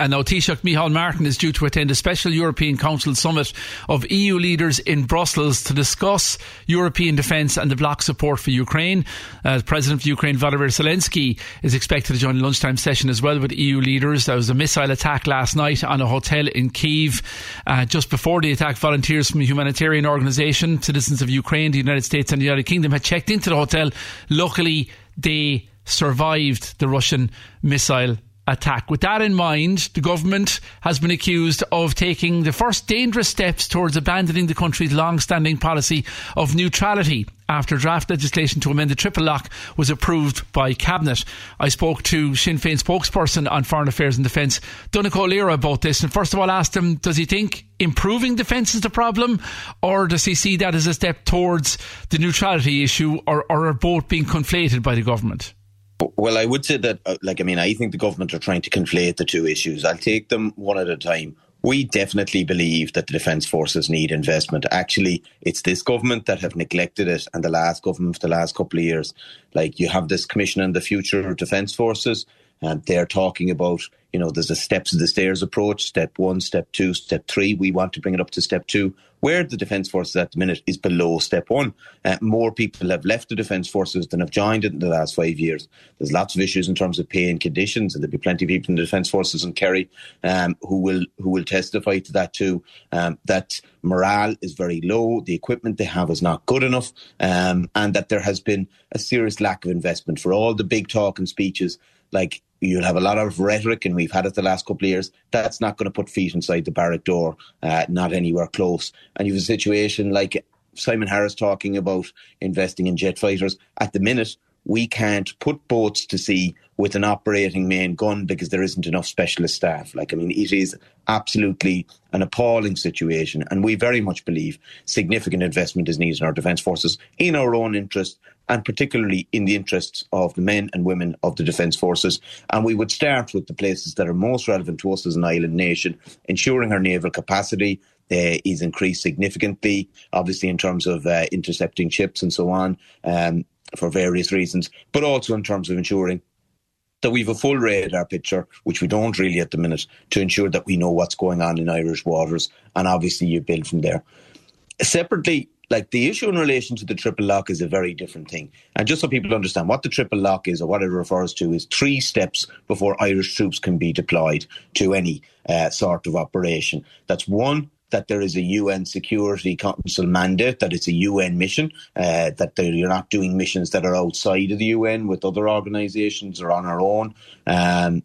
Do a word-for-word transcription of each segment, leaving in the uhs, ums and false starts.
And now Taoiseach Micheál Martin is due to attend a special European Council summit of E U leaders in Brussels to discuss European defence and the bloc support for Ukraine. Uh, President of Ukraine Volodymyr Zelensky is expected to join a lunchtime session as well with E U leaders. There was a missile attack last night on a hotel in Kyiv. Uh, just before the attack, volunteers from a humanitarian organisation, Citizens of Ukraine, the United States and the United Kingdom, had checked into the hotel. Luckily, they survived the Russian missile attack. With that in mind, the government has been accused of taking the first dangerous steps towards abandoning the country's long-standing policy of neutrality after draft legislation to amend the triple lock was approved by Cabinet. I spoke to Sinn Féin spokesperson on Foreign Affairs and Defence, Donncha O'Leary, about this, and first of all asked him, does he think improving defence is the problem, or does he see that as a step towards the neutrality issue, or, or are both being conflated by the government? Well, I would say that, uh, like, I mean, I think the government are trying to conflate the two issues. I'll take them one at a time. We definitely believe that the Defence Forces need investment. Actually, it's this government that have neglected it, and the last government for the last couple of years. Like, you have this Commission on the Future of Defence Forces, and they're talking about, you know, there's a steps of the stairs approach, step one, step two, step three. We want to bring it up to step two. Where the Defence Forces at the minute is below step one. Uh, more people have left the Defence Forces than have joined it in the last five years. There's lots of issues in terms of pay and conditions, and there'll be plenty of people in the Defence Forces in Kerry um, who will who will testify to that too. Um, that morale is very low, the equipment they have is not good enough, um, and that there has been a serious lack of investment. For all the big talk and speeches, like, you'll have a lot of rhetoric, and we've had it the last couple of years. That's not going to put feet inside the barrack door, uh, not anywhere close. And you have a situation like Simon Harris talking about investing in jet fighters. At the minute, we can't put boats to sea with an operating main gun because there isn't enough specialist staff. Like, I mean, it is absolutely an appalling situation. And we very much believe significant investment is needed in our defence forces, in our own interest, and particularly in the interests of the men and women of the defence forces. And we would start with the places that are most relevant to us as an island nation, ensuring our naval capacity uh, is increased significantly, obviously in terms of uh, intercepting ships and so on, um, for various reasons, but also in terms of ensuring that we have a full radar picture, which we don't really at the minute, to ensure that we know what's going on in Irish waters, and obviously you build from there. Separately, like, the issue in relation to the triple lock is a very different thing. And just so people understand what the triple lock is, or what it refers to, is three steps before Irish troops can be deployed to any uh, sort of operation. That's one, that there is a U N Security Council mandate, that it's a U N mission, uh, that you're not doing missions that are outside of the U N with other organisations or on our own. Um,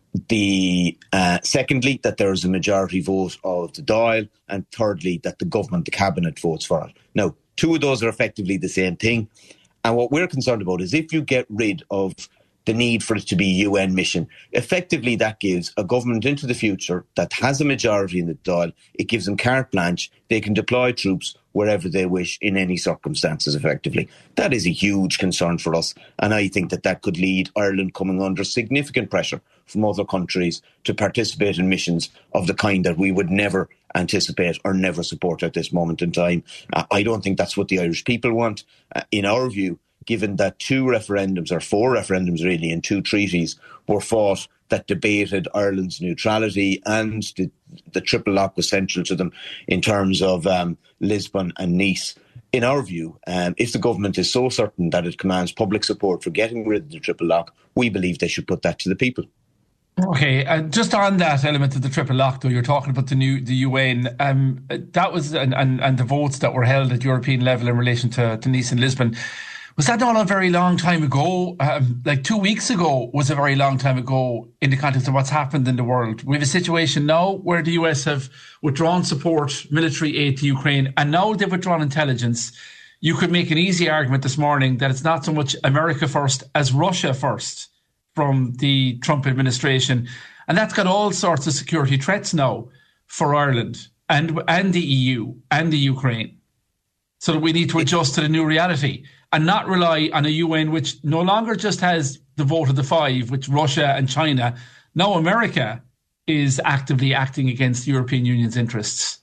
the uh, secondly, that there is a majority vote of the Dáil, and thirdly, that the government, the cabinet, votes for it. Now, two of those are effectively the same thing. And what we're concerned about is if you get rid of the need for it to be a U N mission, effectively that gives a government into the future that has a majority in the Dáil, it gives them carte blanche. They can deploy troops wherever they wish in any circumstances, effectively. That is a huge concern for us, and I think that that could lead Ireland coming under significant pressure from other countries to participate in missions of the kind that we would never anticipate or never support at this moment in time. Uh, I don't think that's what the Irish people want. Uh, in our view, given that two referendums, or four referendums really, and two treaties were fought that debated Ireland's neutrality, and the, the triple lock was central to them in terms of um, Lisbon and Nice. In our view, um, if the government is so certain that it commands public support for getting rid of the triple lock, we believe they should put that to the people. Okay, and just on that element of the triple lock, though, you're talking about the new the U N. Um, that was and, and and the votes that were held at European level in relation to, to Nice and Lisbon. Was that not a very long time ago? Um, like two weeks ago was a very long time ago in the context of what's happened in the world. We have a situation now where the U S have withdrawn support, military aid to Ukraine, and now they've withdrawn intelligence. You could make an easy argument this morning that it's not so much America first as Russia first from the Trump administration. And that's got all sorts of security threats now for Ireland and, and the E U and the Ukraine. So that we need to adjust to the new reality and not rely on a U N which no longer just has the vote of the five, which Russia and China. Now America is actively acting against the European Union's interests.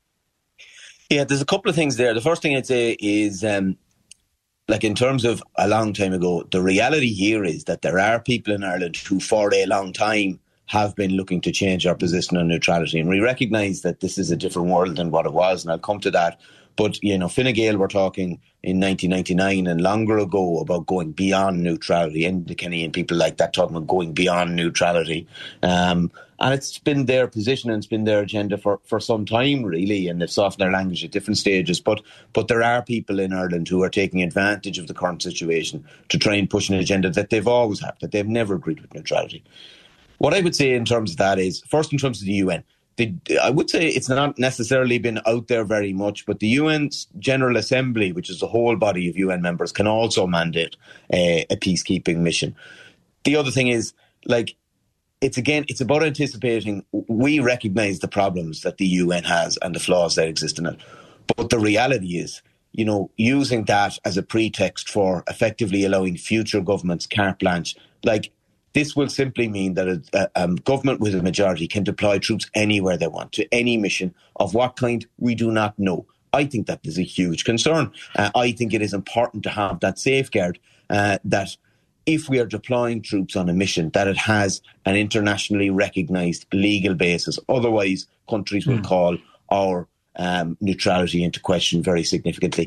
Yeah, there's a couple of things there. The first thing I'd say is, um, like in terms of a long time ago, the reality here is that there are people in Ireland who for a long time have been looking to change our position on neutrality. And we recognise that this is a different world than what it was, and I'll come to that. But, you know, Fine Gael were talking in nineteen ninety-nine and longer ago about going beyond neutrality, and the Kenny and people like that talking about going beyond neutrality. Um, and it's been their position and it's been their agenda for, for some time, really, and they've softened their language at different stages. But but there are people in Ireland who are taking advantage of the current situation to try and push an agenda that they've always had, that they've never agreed with neutrality. What I would say in terms of that is, first in terms of the U N, The, I would say it's not necessarily been out there very much, but the U N's General Assembly, which is the whole body of U N members, can also mandate a, a peacekeeping mission. The other thing is, like, it's again, it's about anticipating. We recognise the problems that the U N has and the flaws that exist in it. But the reality is, you know, using that as a pretext for effectively allowing future governments carte blanche, like, this will simply mean that a, a, a government with a majority can deploy troops anywhere they want, to any mission. Of what kind, we do not know. I think that is a huge concern. Uh, I think it is important to have that safeguard uh, that if we are deploying troops on a mission, that it has an internationally recognised legal basis. Otherwise, countries will mm. call our um, neutrality into question very significantly.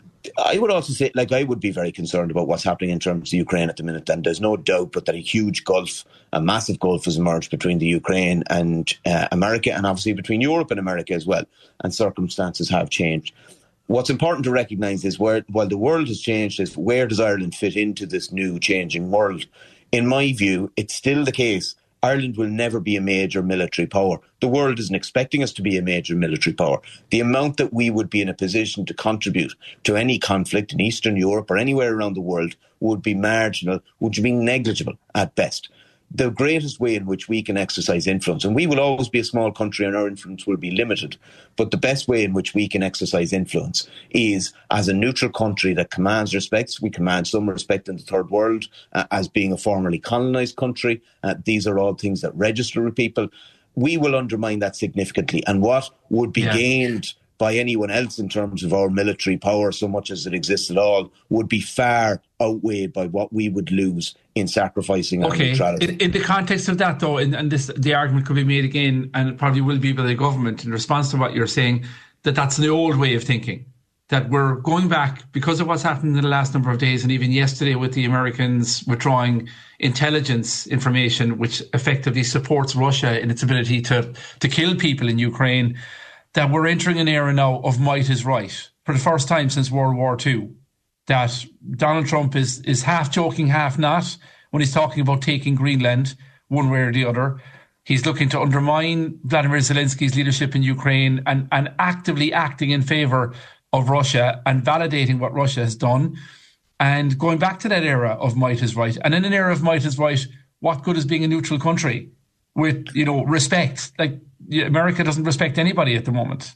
I would also say, like, I would be very concerned about what's happening in terms of Ukraine at the minute. And there's no doubt but that a huge gulf, a massive gulf has emerged between the Ukraine and uh, America, and obviously between Europe and America as well. And circumstances have changed. What's important to recognise is, where, while the world has changed, is where does Ireland fit into this new changing world? In my view, it's still the case Ireland will never be a major military power. The world isn't expecting us to be a major military power. The amount that we would be in a position to contribute to any conflict in Eastern Europe or anywhere around the world would be marginal, would be negligible at best. The greatest way in which we can exercise influence, and we will always be a small country and our influence will be limited, but the best way in which we can exercise influence is as a neutral country that commands respect. We command some respect in the third world uh, as being a formerly colonised country. Uh, these are all things that register with people. We will undermine that significantly, and what would be yeah. gained by anyone else in terms of our military power, so much as it exists at all, would be far outweighed by what we would lose in sacrificing our okay. neutrality. In, in the context of that, though, and, and this, the argument could be made again, and it probably will be by the government in response to what you're saying, that that's the old way of thinking, that we're going back because of what's happened in the last number of days, and even yesterday with the Americans withdrawing intelligence information, which effectively supports Russia in its ability to, to kill people in Ukraine, that we're entering an era now of might is right for the first time since World War Two. That Donald Trump is is half joking, half not, when he's talking about taking Greenland one way or the other. He's looking to undermine Vladimir Zelensky's leadership in Ukraine and, and actively acting in favour of Russia and validating what Russia has done. And going back to that era of might is right. And in an era of might is right, what good is being a neutral country with, you know, respect? Like, America doesn't respect anybody at the moment.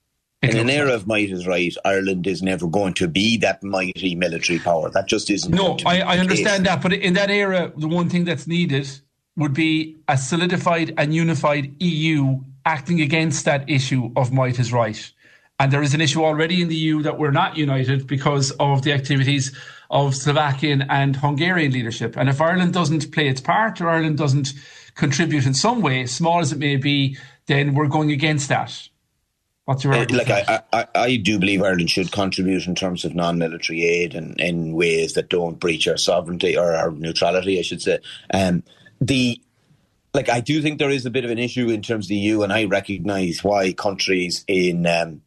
In an era of might is right, Ireland is never going to be that mighty military power. That just isn't. No, I, I understand that. But in that era, the one thing that's needed would be a solidified and unified E U acting against that issue of might is right. And there is an issue already in the E U that we're not united because of the activities of Slovakian and Hungarian leadership. And if Ireland doesn't play its part, or Ireland doesn't contribute in some way, small as it may be, then we're going against that. What's your uh, like I, I, I do believe Ireland should contribute in terms of non-military aid and in ways that don't breach our sovereignty or our neutrality, I should say. Um, the like I do think there is a bit of an issue in terms of the E U, and I recognise why countries in um,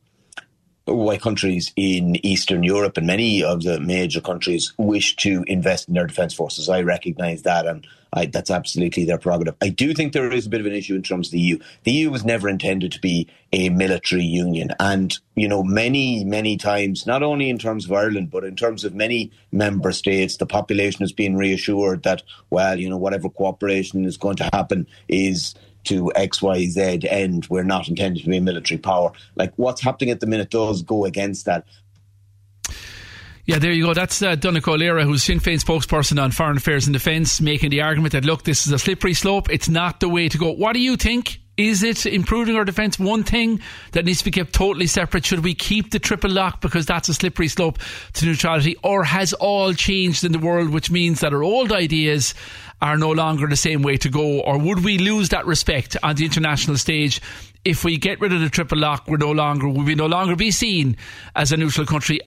why countries in Eastern Europe and many of the major countries wish to invest in their defence forces. I recognise that, and I, that's absolutely their prerogative. I do think there is a bit of an issue in terms of the E U. The E U was never intended to be a military union. And, you know, many, many times, not only in terms of Ireland, but in terms of many member states, the population has been reassured that, well, you know, whatever cooperation is going to happen is to X, Y, Z end. We're not intended to be a military power. Like, what's happening at the minute does go against that. Yeah, there you go. That's uh, Donncha O'Leary, who's Sinn Féin spokesperson on foreign affairs and defence, making the argument that, look, this is a slippery slope. It's not the way to go. What do you think? Is it improving our defence one thing that needs to be kept totally separate? Should we keep the triple lock because that's a slippery slope to neutrality? Or has all changed in the world, which means that our old ideas are no longer the same way to go? Or would we lose that respect on the international stage if we get rid of the triple lock? We're no longer, will we no longer be seen as a neutral country?